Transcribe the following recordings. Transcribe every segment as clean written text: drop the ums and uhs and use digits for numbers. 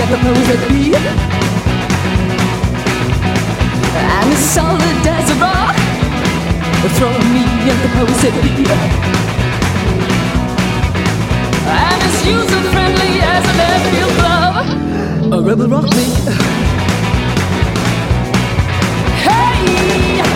the powers that be. I'm as solid as a rock. Throw me at the powers that be. I'm as user-friendly as an airfield glove. A rebel rock me. Hey!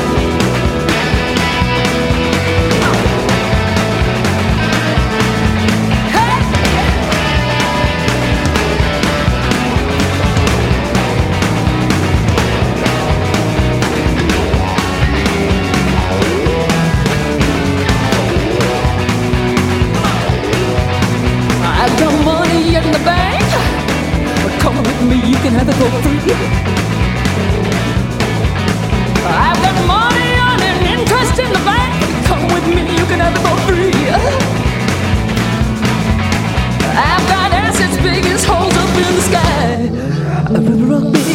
I've got money in the bank. Come with me, you can have it for free. I've got money on an interest in the bank. Come with me, you can have it for free. I've got assets big as holes up in the sky. River rock me.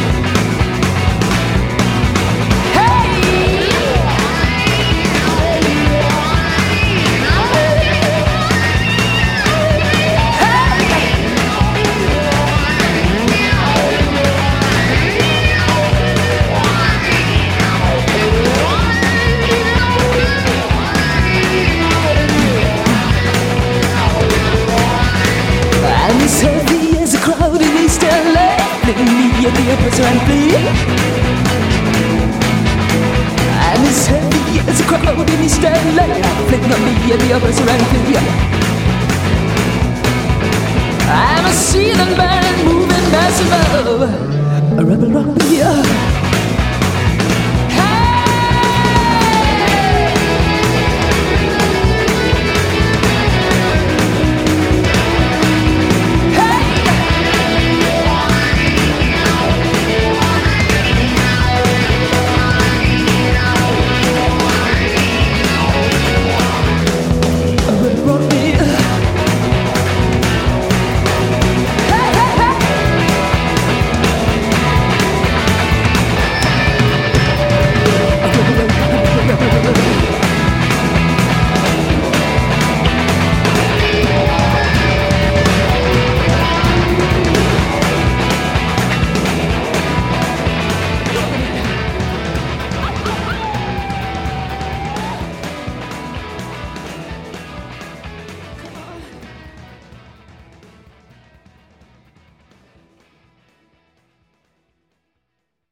I'm as heavy as a crowd in East LA. Fling me at the oppressor and flee. I'm as heavy as a crowd in East LA. Fling me at the oppressor and flee. I'm a seething, burning, moving massive. A rebel rock me.